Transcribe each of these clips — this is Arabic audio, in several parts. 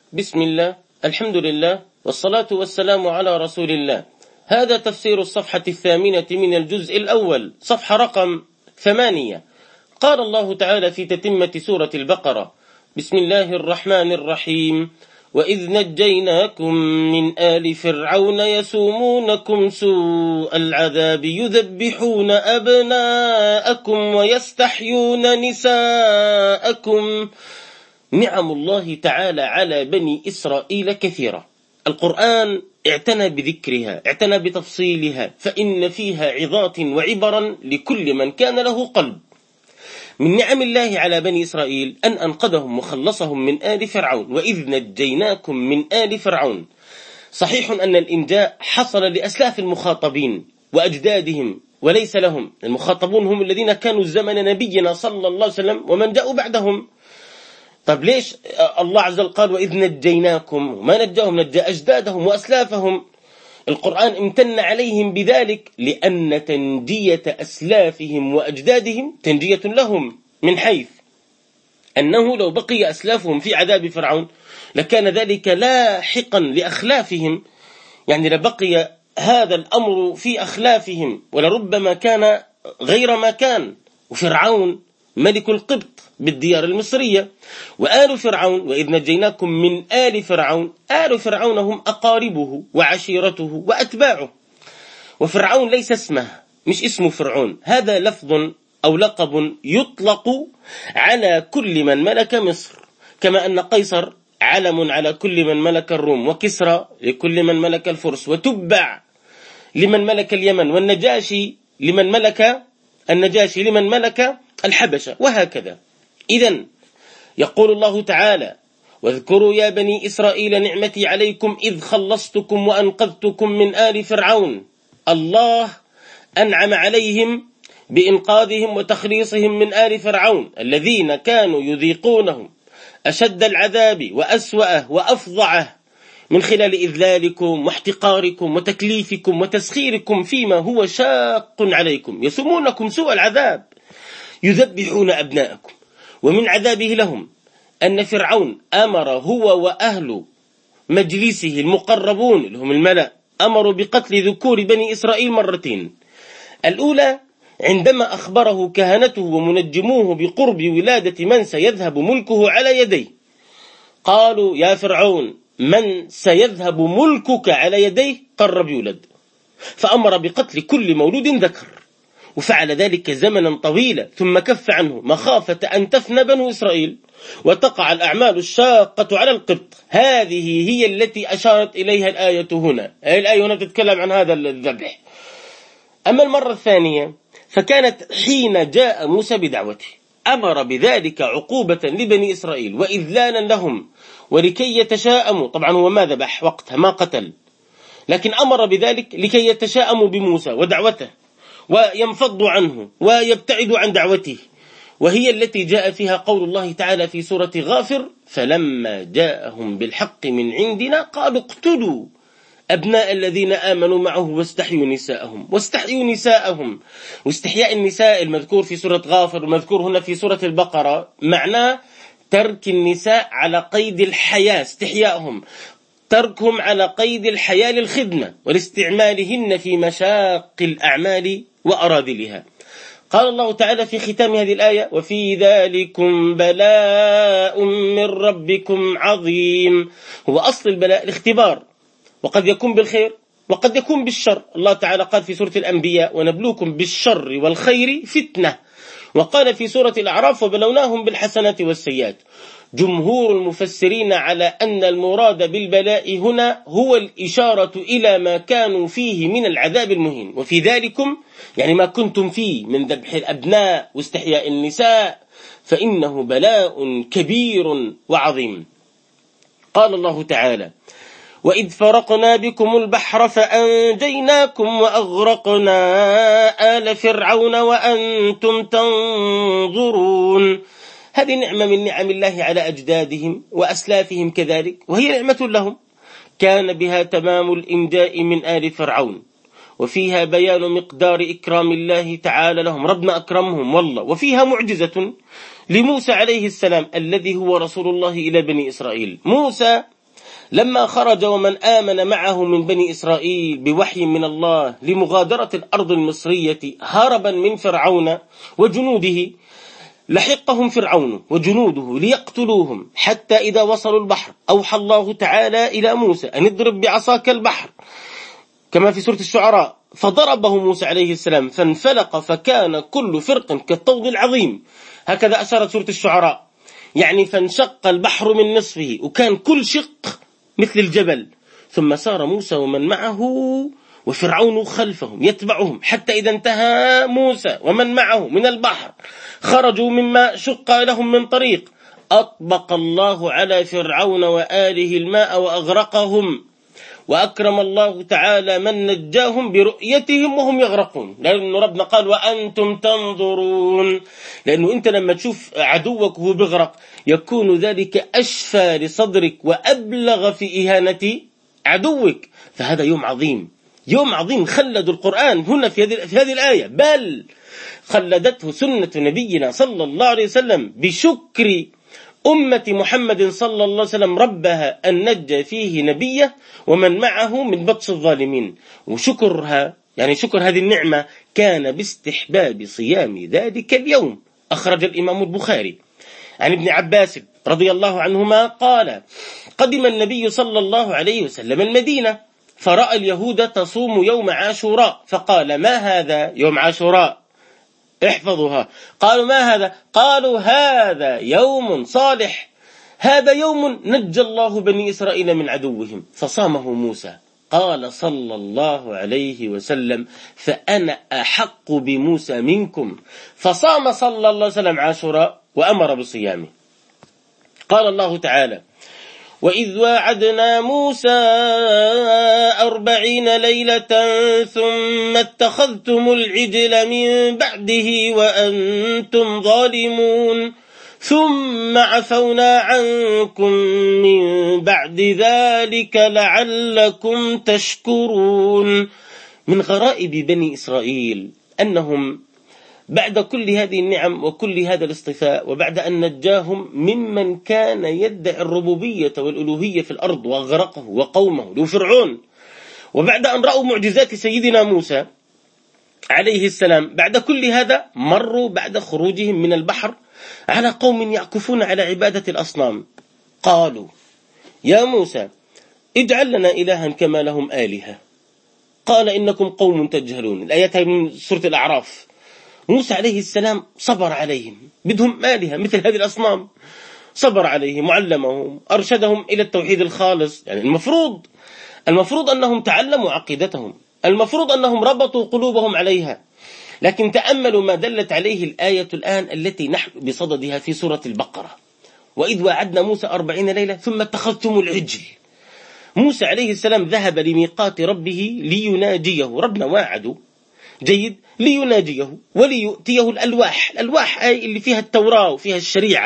بسم الله، الحمد لله، والصلاة والسلام على رسول الله. هذا تفسير الصفحة 8 من الجزء الأول، صفحة رقم 8. قال الله تعالى في تتمة سورة البقرة: بسم الله الرحمن الرحيم: وإذ نجيناكم من آل فرعون يسومونكم سوء العذاب يذبحون أبناءكم ويستحيون نساءكم. نعم الله تعالى على بني إسرائيل كثيرة. القرآن اعتنى بذكرها، اعتنى بتفصيلها، فإن فيها عظات وعبرا لكل من كان له قلب. من نعم الله على بني إسرائيل أن أنقذهم وخلصهم من آل فرعون. وإذ نجيناكم من آل فرعون. صحيح أن الإنجاء حصل لأسلاف المخاطبين وأجدادهم وليس لهم. المخاطبون هم الذين كانوا زمن نبينا صلى الله عليه وسلم ومن جاءوا بعدهم. طب ليش الله عز وجل قال وإذ نجيناكم؟ ما نجاهم، نجى أجدادهم وأسلافهم. القرآن امتن عليهم بذلك لأن تنجية أسلافهم وأجدادهم تنجية لهم، من حيث أنه لو بقي أسلافهم في عذاب فرعون لكان ذلك لاحقا لأخلافهم، يعني لبقي هذا الأمر في أخلافهم ولربما كان غير ما كان. وفرعون ملك القبط بالديار المصرية، وآل فرعون وإذ نجيناكم من آل فرعون. آل فرعون هم أقاربه وعشيرته وأتباعه. وفرعون ليس اسمه، مش اسمه فرعون، هذا لفظ أو لقب يطلق على كل من ملك مصر، كما أن قيصر علم على كل من ملك الروم، وكسرى لكل من ملك الفرس، وتبع لمن ملك اليمن، والنجاشي لمن ملك الحبشة، وهكذا. إذن يقول الله تعالى: واذكروا يا بني إسرائيل نعمتي عليكم إذ خلصتكم وأنقذتكم من آل فرعون. الله أنعم عليهم بإنقاذهم وتخليصهم من آل فرعون الذين كانوا يذيقونهم أشد العذاب وأسوأه وأفظعه من خلال إذلالكم واحتقاركم وتكليفكم وتسخيركم فيما هو شاق عليكم. يسومونكم سوء العذاب، يذبحون أبناءكم. ومن عذابه لهم أن فرعون أمر هو وأهل مجلسه المقربون اللي هم الملأ، أمروا بقتل ذكور بني إسرائيل مرتين. الأولى عندما أخبره كهنته ومنجموه بقرب ولادة من سيذهب ملكه على يديه، قالوا: يا فرعون، من سيذهب ملكك على يديه قرب يولد. فأمر بقتل كل مولود ذكر، وفعل ذلك زمنا طويلا، ثم كف عنه مخافة أن تفنى بنو إسرائيل وتقع الأعمال الشاقة على القبط. هذه هي التي أشارت إليها الآية هنا. الآية هنا تتكلم عن هذا الذبح. أما المرة الثانية فكانت حين جاء موسى بدعوته، أمر بذلك عقوبة لبني إسرائيل وإذلالا لهم ولكي يتشاءموا. طبعا هو ما ذبح وقتها، ما قتل، لكن أمر بذلك لكي يتشاءموا بموسى ودعوته وينفضوا عنه ويبتعدوا عن دعوته، وهي التي جاء فيها قول الله تعالى في سورة غافر: فلما جاءهم بالحق من عندنا قالوا اقتلوا أبناء الذين آمنوا معه واستحيوا نساءهم. واستحياء النساء المذكور في سورة غافر ومذكور هنا في سورة البقرة معناه ترك النساء على قيد الحياة، استحياءهم، تركهم على قيد الحياة للخدمة ولاستعمالهن في مشاق الأعمال وأراذلها. قال الله تعالى في ختام هذه الآية: وفي ذلكم بلاء من ربكم عظيم. هو أصل البلاء الاختبار، وقد يكون بالخير وقد يكون بالشر. الله تعالى قال في سورة الأنبياء: ونبلوكم بالشر والخير فتنة. وقال في سورة الأعراف: وبلوناهم بالحسنات والسيئات. جمهور المفسرين على أن المراد بالبلاء هنا هو الإشارة إلى ما كانوا فيه من العذاب المهين. وفي ذلكم يعني ما كنتم فيه من ذبح الأبناء واستحياء النساء، فإنه بلاء كبير وعظيم. قال الله تعالى: وإذ فرقنا بكم البحر فأنجيناكم وأغرقنا آل فرعون وأنتم تنظرون. هذه نعمة من نعم الله على أجدادهم وأسلافهم كذلك، وهي نعمة لهم كان بها تمام الإنجاء من آل فرعون، وفيها بيان مقدار إكرام الله تعالى لهم، ربنا أكرمهم والله. وفيها معجزة لموسى عليه السلام الذي هو رسول الله إلى بني إسرائيل. موسى لما خرج ومن آمن معه من بني إسرائيل بوحي من الله لمغادرة الأرض المصرية هربا من فرعون وجنوده، لحقهم فرعون وجنوده ليقتلوهم، حتى إذا وصلوا البحر أوحى الله تعالى إلى موسى أن اضرب بعصاك البحر كما في سورة الشعراء، فضربه موسى عليه السلام فانفلق فكان كل فرق كالطود العظيم. هكذا أشارت سورة الشعراء، يعني فانشق البحر من نصفه وكان كل شق مثل الجبل. ثم سار موسى ومن معه وفرعون خلفهم يتبعهم، حتى إذا انتهى موسى ومن معه من البحر خرجوا مما شق لهم من طريق، أطبق الله على فرعون وآله الماء وأغرقهم، وأكرم الله تعالى من نجاهم برؤيتهم وهم يغرقون، لأن ربنا قال وأنتم تنظرون، لأنه أنت لما تشوف عدوك وهو بيغرق يكون ذلك أشفى لصدرك وأبلغ في إهانة عدوك. فهذا يوم عظيم، يوم عظيم خلد القرآن هنا في هذه الآية، بل خلدته سنة نبينا صلى الله عليه وسلم بشكر أمة محمد صلى الله عليه وسلم ربها أن نجى فيه نبيه ومن معه من بطش الظالمين. وشكرها يعني شكر هذه النعمة كان باستحباب صيام ذلك اليوم. أخرج الإمام البخاري عن ابن عباس رضي الله عنهما قال قدم النبي صلى الله عليه وسلم المدينة فرأى اليهود تصوم يوم عاشوراء، فقال ما هذا يوم عاشوراء؟ احفظوها. قالوا ما هذا؟ قالوا هذا يوم صالح، هذا يوم نجى الله بني إسرائيل من عدوهم، فصامه موسى. قال صلى الله عليه وسلم فأنا أحق بموسى منكم، فصام صلى الله عليه وسلم عاشوراء وأمر بصيامه. قال الله تعالى وإذ واعدنا موسى 40 ليلة ثم اتخذتم العجل من بعده وأنتم ظالمون ثم عفونا عنكم من بعد ذلك لعلكم تشكرون. من غرائب بني إسرائيل أنهم بعد كل هذه النعم وكل هذا الاصطفاء، وبعد أن نجاهم ممن كان يدعي الربوبية والألوهية في الأرض وأغرقه وقومه لفرعون، وبعد أن رأوا معجزات سيدنا موسى عليه السلام، بعد كل هذا مروا بعد خروجهم من البحر على قوم يعكفون على عبادة الأصنام. قالوا يا موسى اجعل لنا إلها كما لهم آلهة، قال إنكم قوم تجهلون. الآيات من سورة الأعراف. موسى عليه السلام صبر عليهم، بدهم آلهة مثل هذه الأصنام، صبر عليهم وعلمهم أرشدهم إلى التوحيد الخالص. يعني المفروض أنهم تعلموا عقيدتهم، المفروض أنهم ربطوا قلوبهم عليها. لكن تأملوا ما دلت عليه الآية الآن التي نحن بصددها في سورة البقرة. وإذ وعدنا موسى 40 ليلة ثم اتخذتم العجل. موسى عليه السلام ذهب لميقات ربه ليناجيه، ربنا واعده جيد ليناجيه وليؤتيه الألواح أي اللي فيها التوراة وفيها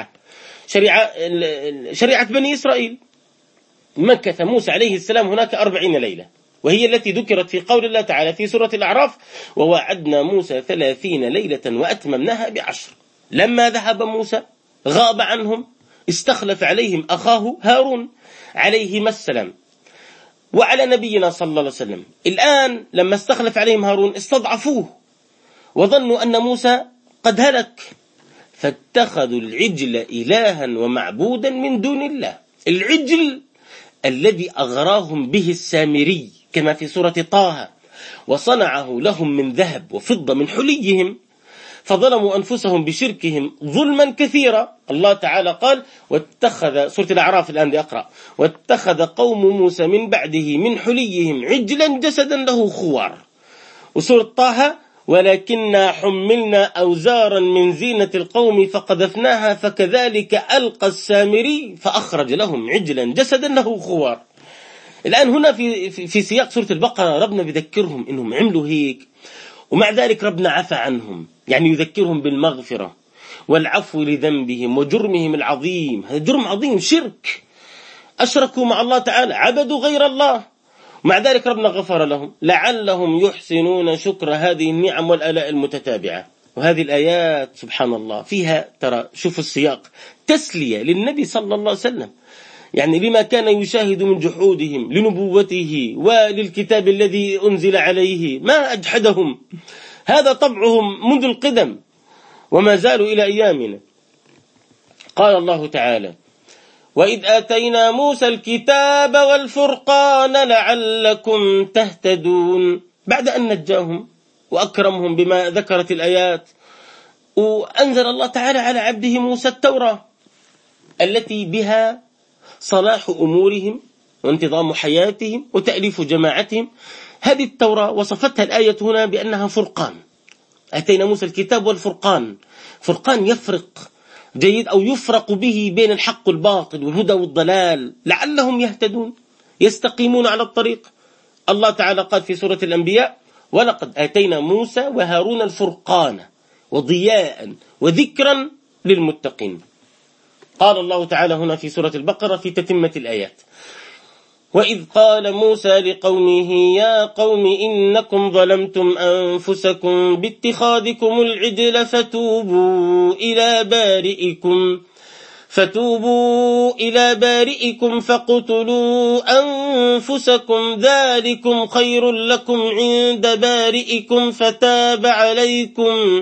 شريعة بني إسرائيل. مكث موسى عليه السلام هناك 40 ليلة، وهي التي ذكرت في قول الله تعالى في سورة الأعراف ووعدنا موسى 30 ليلة وأتممناها ب10. لما ذهب موسى غاب عنهم، استخلف عليهم أخاه هارون عليهما السلام وعلى نبينا صلى الله عليه وسلم. الآن لما استخلف عليهم هارون استضعفوه وظنوا أن موسى قد هلك، فاتخذوا العجل إلها ومعبودا من دون الله، العجل الذي أغراهم به السامري كما في سورة طه، وصنعه لهم من ذهب وفضة من حليهم، فظلموا أنفسهم بشركهم ظلما كثيرا. الله تعالى قال واتخذ سورة الأعراف الآن لأقرأ واتخذ قوم موسى من بعده من حليهم عجلا جسدا له خوار. وسورة طه ولكننا حملنا أوزارا من زينة القوم فقذفناها فكذلك ألقى السامري فأخرج لهم عجلا جسدا له خوار. الآن هنا في سياق سورة البقرة ربنا بيذكرهم إنهم عملوا هيك، ومع ذلك ربنا عفى عنهم، يعني يذكرهم بالمغفرة والعفو لذنبهم وجرمهم العظيم. هذا جرم عظيم، شرك، أشركوا مع الله تعالى، عبدوا غير الله، مع ذلك ربنا غفر لهم لعلهم يحسنون شكر هذه النعم والآلاء المتتابعة. وهذه الآيات سبحان الله فيها ترى شوفوا السياق تسلية للنبي صلى الله عليه وسلم، يعني لما كان يشاهد من جحودهم لنبوته وللكتاب الذي أنزل عليه، ما أجحدهم، هذا طبعهم منذ القدم وما زالوا إلى أيامنا. قال الله تعالى: وإذ آتينا موسى الكتاب والفرقان لعلكم تهتدون. بعد أن نجاهم وأكرمهم بما ذكرت الآيات، وأنزل الله تعالى على عبده موسى التوراة التي بها صلاح أمورهم وانتظام حياتهم وتأليف جماعتهم. هذه التوراة وصفتها الآية هنا بأنها فرقان. آتينا موسى الكتاب والفرقان، فرقان يفرق جيد أو يفرق به بين الحق والباطل والهدى والضلال لعلهم يهتدون يستقيمون على الطريق. الله تعالى قال في سورة الأنبياء: ولقد آتينا موسى وهارون الفرقان وضياء وذكرا للمتقين. قال الله تعالى هنا في سورة البقرة في تتمة الآيات: وإذ قال موسى لقومه يا قوم إنكم ظلمتم أنفسكم باتخاذكم العجل فتوبوا إلى بارئكم فاقتلوا أنفسكم ذلكم خير لكم عند بارئكم فتاب عليكم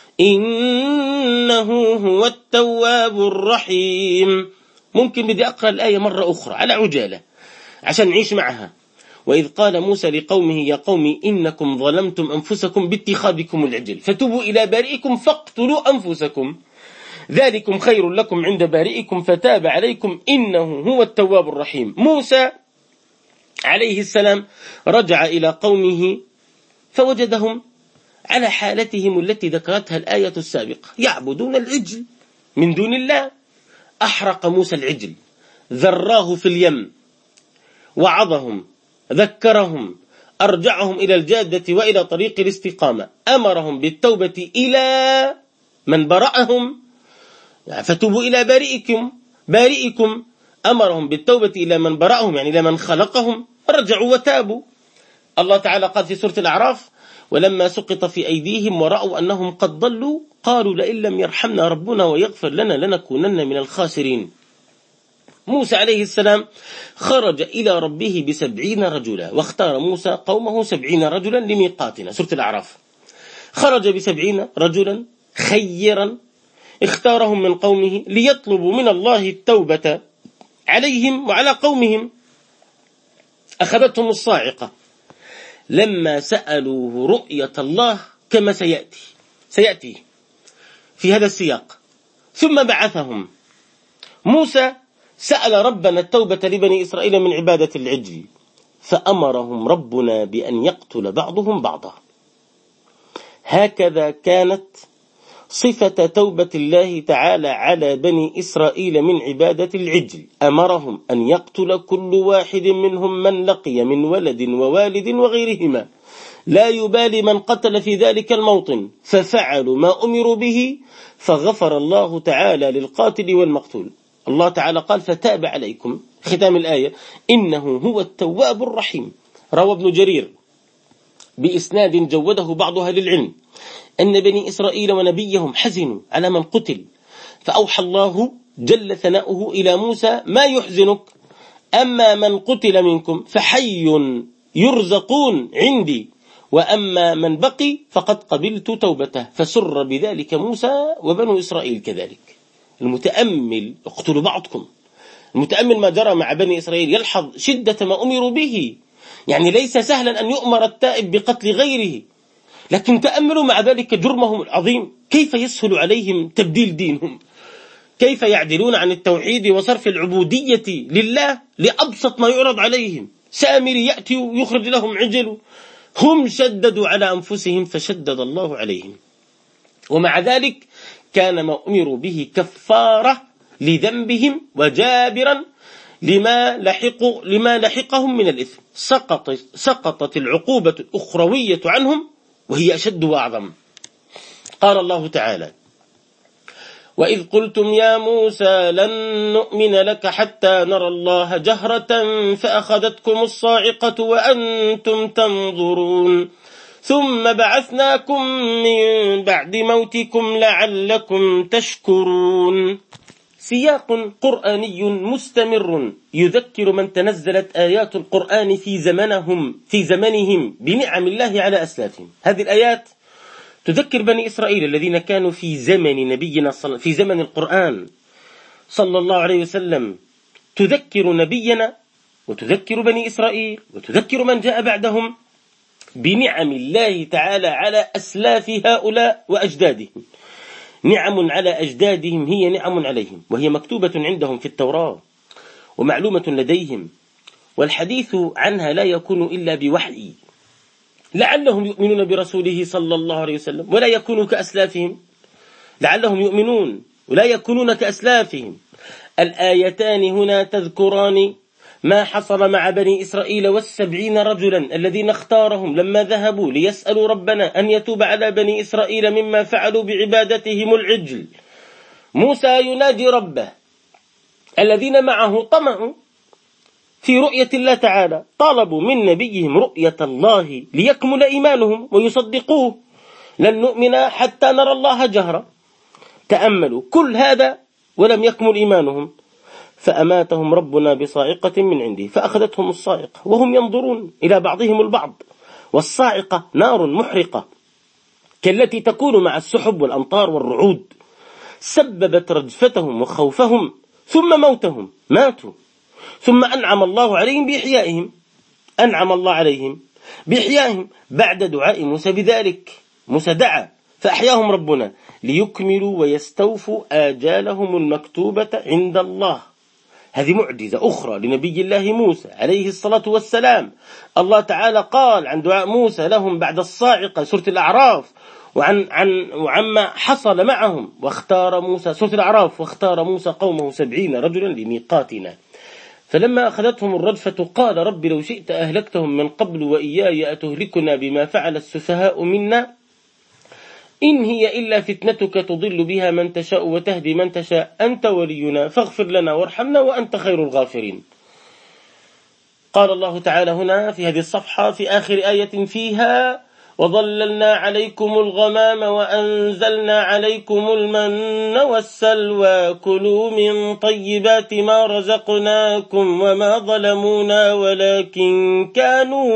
إنه هو التواب الرحيم. ممكن بدي أقرأ الآية مرة أخرى على عجالة عشان نعيش معها. وإذ قال موسى لقومه يا قوم إنكم ظلمتم أنفسكم باتخاذكم العجل فتوبوا إلى بارئكم فاقتلوا أنفسكم ذلكم خير لكم عند بارئكم فتاب عليكم إنه هو التواب الرحيم. موسى عليه السلام رجع إلى قومه فوجدهم على حالتهم التي ذكرتها الآية السابقة، يعبدون العجل من دون الله. أحرق موسى العجل، ذراه في اليم، وعظهم، ذكرهم، أرجعهم إلى الجادة وإلى طريق الاستقامة، أمرهم بالتوبة إلى من برأهم، فتوبوا إلى بارئكم أمرهم بالتوبة إلى من برأهم يعني إلى من خلقهم، رجعوا وتابوا. الله تعالى قال في سورة الأعراف: ولما سقط في أيديهم ورأوا أنهم قد ضلوا قالوا لئن لم يرحمنا ربنا ويغفر لنا لنكونن من الخاسرين. موسى عليه السلام خرج إلى ربه ب70 رجلا، واختار موسى قومه 70 رجلا لميقاتنا، سورة الأعراف. خرج ب70 رجلا خيرا، اختارهم من قومه ليطلبوا من الله التوبة عليهم وعلى قومهم. أخذتهم الصاعقة لما سألوا رؤية الله كما سيأتي في هذا السياق. ثم بعثهم. موسى سأل ربنا التوبة لبني إسرائيل من عبادة العجل، فأمرهم ربنا بأن يقتل بعضهم بعضا. هكذا كانت صفة توبة الله تعالى على بني إسرائيل من عبادة العجل، أمرهم أن يقتل كل واحد منهم من لقي من ولد ووالد وغيرهما، لا يبالي من قتل في ذلك الموطن، ففعلوا ما أمروا به فغفر الله تعالى للقاتل والمقتول. الله تعالى قال: فتاب عليكم، ختام الآية، إنه هو التواب الرحيم. روى ابن جرير بإسناد جوده بعض أهل العلم أن بني إسرائيل ونبيهم حزنوا على من قتل، فأوحى الله جل ثناؤه إلى موسى: ما يحزنك؟ أما من قتل منكم فحي يرزقون عندي، وأما من بقي فقد قبلت توبته. فسر بذلك موسى وبنو إسرائيل كذلك. المتأمل، اقتلوا بعضكم، المتأمل ما جرى مع بني إسرائيل يلحظ شدة ما أمروا به. يعني ليس سهلا أن يؤمر التائب بقتل غيره، لكن تأملوا مع ذلك جرمهم العظيم، كيف يسهل عليهم تبديل دينهم، كيف يعدلون عن التوحيد وصرف العبودية لله لأبسط ما يعرض عليهم. سامري يأتي ويخرج لهم عجل، هم شددوا على أنفسهم فشدد الله عليهم. ومع ذلك كان ما أمروا به كفارة لذنبهم وجابرا لما لحقهم من الإثم. سقطت العقوبة الأخروية عنهم وهي أشد وأعظم. قال الله تعالى: وإذ قلتم يا موسى لن نؤمن لك حتى نرى الله جهرة فأخذتكم الصاعقة وأنتم تنظرون ثم بعثناكم من بعد موتكم لعلكم تشكرون. سياق قرآني مستمر يذكر من تنزلت آيات القرآن في زمنهم بنعم الله على أسلافهم. هذه الآيات تذكر بني إسرائيل الذين كانوا في زمن نبينا في زمن القرآن صلى الله عليه وسلم، تذكر نبينا وتذكر بني إسرائيل وتذكر من جاء بعدهم بنعم الله تعالى على أسلاف هؤلاء وأجدادهم. نعم على أجدادهم هي نعم عليهم، وهي مكتوبة عندهم في التوراة ومعلومة لديهم، والحديث عنها لا يكون إلا بوحي، لعلهم يؤمنون برسوله صلى الله عليه وسلم ولا يكونوا كأسلافهم، لعلهم يؤمنون ولا يكونون كأسلافهم. الآيتان هنا تذكران ما حصل مع بني إسرائيل 70 رجلا الذين اختارهم لما ذهبوا ليسألوا ربنا أن يتوب على بني إسرائيل مما فعلوا بعبادتهم العجل. موسى ينادي ربه، الذين معه طمعوا في رؤية الله تعالى، طالبوا من نبيهم رؤية الله ليكمل إيمانهم ويصدقوه، لن نؤمن حتى نرى الله جهرا. تأملوا كل هذا ولم يكمل إيمانهم، فأماتهم ربنا بصاعقة من عنده فأخذتهم الصاعقة وهم ينظرون إلى بعضهم البعض، والصاعقة نار محرقة كالتي تكون مع السحب والأمطار والرعود، سببت رجفتهم وخوفهم ثم موتهم، ماتوا. ثم أنعم الله عليهم بإحيائهم، أنعم الله عليهم بإحيائهم بعد دعاء موسى بذلك. موسى دعا فأحياهم ربنا ليكملوا ويستوفوا آجالهم المكتوبة عند الله. هذه معجزة أخرى لنبي الله موسى عليه الصلاة والسلام. الله تعالى قال عن دعاء موسى لهم بعد الصاعقة سورة الأعراف وعما حصل معهم، واختار موسى سورة الأعراف واختار موسى قومه 70 رجلا لميقاتنا، فلما أخذتهم الرجفة قال رب لو شئت أهلكتهم من قبل وإياي أتهلكنا بما فعل السفهاء منا إن هي إلا فتنتك تضل بها من تشاء وتهدي من تشاء أنت ولينا فاغفر لنا وارحمنا وأنت خير الغافرين. قال الله تعالى هنا في هذه الصفحة في آخر آية فيها وظللنا عليكم الغمام وأنزلنا عليكم المن والسلوى كلوا من طيبات ما رزقناكم وما ظلمونا ولكن كانوا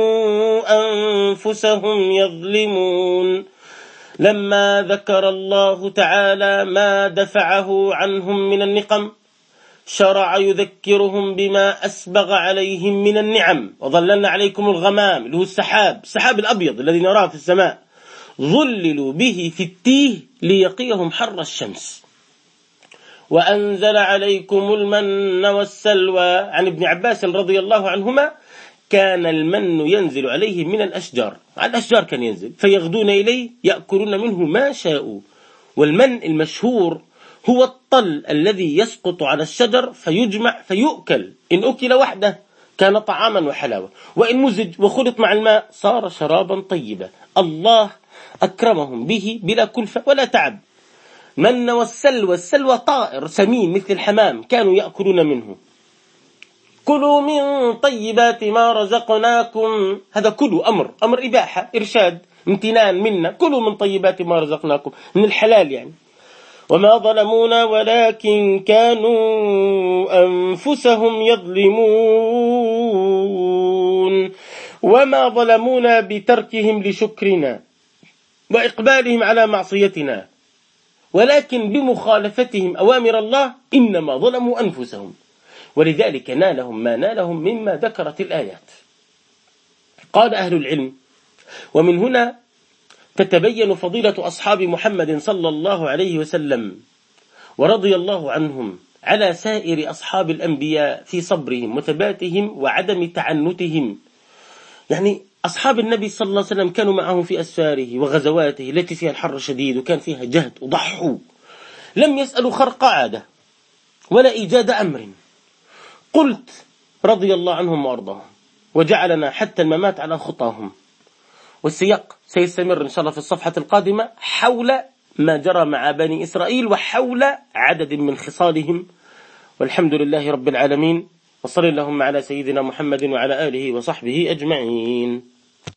أنفسهم يظلمون. لما ذكر الله تعالى ما دفعه عنهم من النقم شرع يذكرهم بما أسبغ عليهم من النعم. وظللنا عليكم الغمام اللي هو السحاب الأبيض الذي نراه في السماء، ظللوا به في التيه ليقيهم حر الشمس. وأنزل عليكم المن والسلوى. عن ابن عباس رضي الله عنهما كان المن ينزل عليهم من الأشجار، على الأشجار كان ينزل فيغدون إليه يأكلون منه ما شاءوا. والمن المشهور هو الطل الذي يسقط على الشجر فيجمع فيؤكل، إن أكل وحده كان طعاما وحلاوة، وإن مزج وخلط مع الماء صار شرابا طيبا. الله أكرمهم به بلا كلفة ولا تعب. من والسلوى، السلوى طائر سمين مثل الحمام كانوا يأكلون منه. كلوا من طيبات ما رزقناكم، هذا كلوا أمر إباحة إرشاد امتنان منا، كلوا من طيبات ما رزقناكم من الحلال يعني. وما ظلمونا ولكن كانوا أنفسهم يظلمون. وما ظلمونا بتركهم لشكرنا وإقبالهم على معصيتنا، ولكن بمخالفتهم أوامر الله إنما ظلموا أنفسهم، ولذلك نالهم ما نالهم مما ذكرت الآيات. قال أهل العلم: ومن هنا تتبين فضيلة أصحاب محمد صلى الله عليه وسلم ورضي الله عنهم على سائر أصحاب الأنبياء في صبرهم وثباتهم وعدم تعنتهم. يعني أصحاب النبي صلى الله عليه وسلم كانوا معه في أسفاره وغزواته التي فيها الحر شديد وكان فيها جهد وضحوا، لم يسألوا خرق عادة ولا إيجاد أمر. قلت رضي الله عنهم وأرضاهم وجعلنا حتى الممات على خطاهم. والسياق سيستمر إن شاء الله في الصفحة القادمة حول ما جرى مع بني إسرائيل وحول عدد من خصالهم. والحمد لله رب العالمين، وصلى اللهم على سيدنا محمد وعلى آله وصحبه أجمعين.